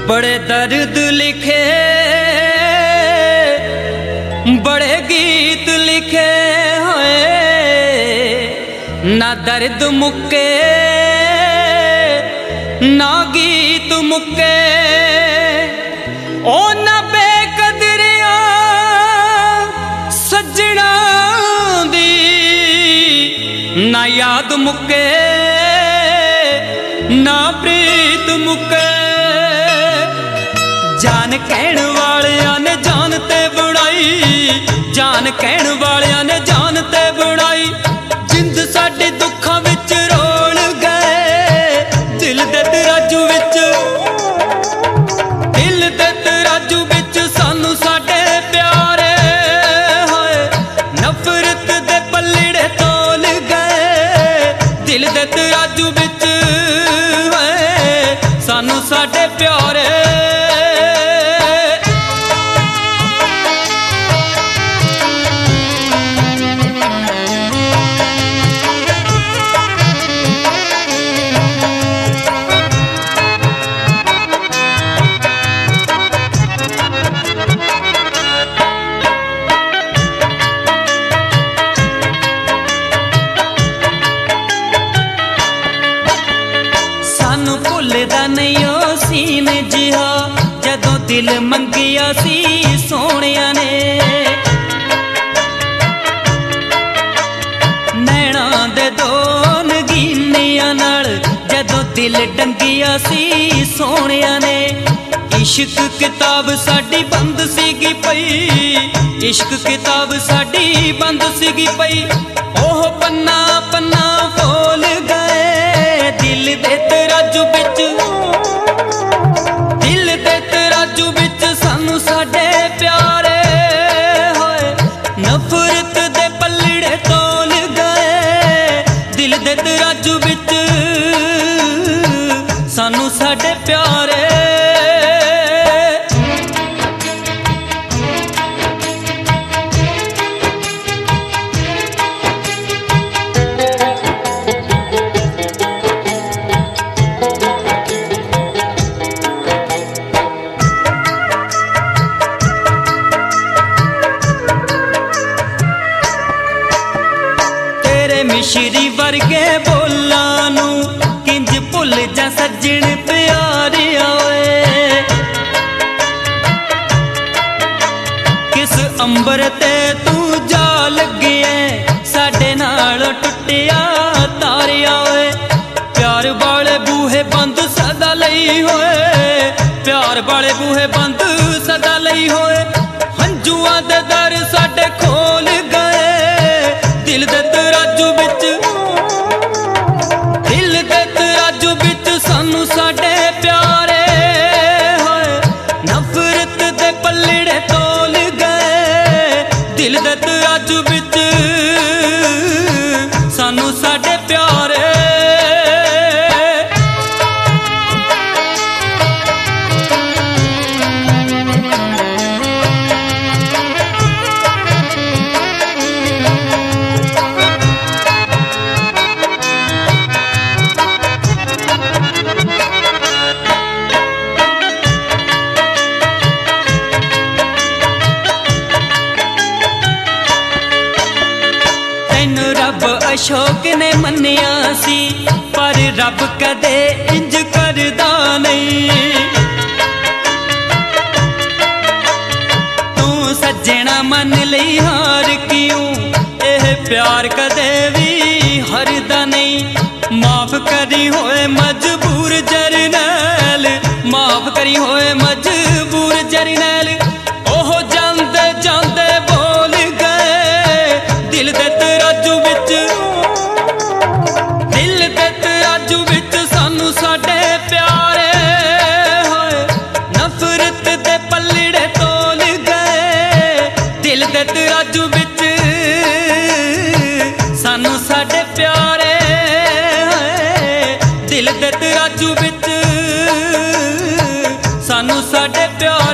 बड़े दर्द लिखे, बड़े गीत लिखे हैं, ना दर्द मुक्के ना गीत मुक्के। ओ ना बेकदरिया सजना दी, ना याद मुक्के ना प्रीत मुक्के। जान कहण वालियां ने जान ते बुड़ाई, जान कहण वालियां ने जान ते बुड़ाई। जिंद साडे दुखां विच रोल गए, दिल दे तराजू विच, दिल दे तराजू विच सानू साडे प्यारे होए। नफरत दे पल्लड़े तोल गए, दिल दे तराजू विच सानू साडे प्यारे। भुलदा नहीं ओ सीन जिहा, जदों दिल मंगिया सी सोहणिया ने। नैना दे दो नगीनिया नाल जदों दिल डंगिया सी सोहणिया ने। इश्क किताब साडी बंद सीगी पई, इश्क किताब साडी बंद सीगी पई। ओह पन्ना पन्ना फोल गए, दिल दे तराजू विच, दिल दे तराजू विच सानू साडे प्यारे होए। नफरत दे पल्लड़े तोल गए, दिल दे तराजू विच सानू साडे प्यारे। मिश्री वर्गे बोलां नू किंज भुल जा सज्जण प्यारिया ओए। किस अंबर ते तू जा लगिए, साडे नाल टुटिया तारिया ओए। प्यार वाले बूहे बंद सदा लई होए, प्यार वाले बूहे बंद सदा लई होए। हंजुआं दे दर साडे खोल गए, दिल दे तराजू विच, दिल दे तराजू विच सानू साडे प्यारे होए। नफरत दे पल्लड़े तोल गए, दिल दे तराजू विच सानू साडे प्यारे। रब अशोक ने मन्निया सी, पर रब कदे इंज करदा नहीं। तू सज्जना मन लई हार क्यों, एह प्यार कदे भी हरदा नहीं। माफ करी होए मजबूर जरनैल, माफ करी होए मजबूर जरनैल। ओह जांदे जांदे बोल गए, दिल दे तराजू विच, दिल दे तराजू विच सानू साडे प्यारे होए। नफरत दे पल्लड़े तोल गए, दिल दे तराजू विच सानू साडे प्यारे होए। दिल दे तराजू विच सानू साडे प्यारे।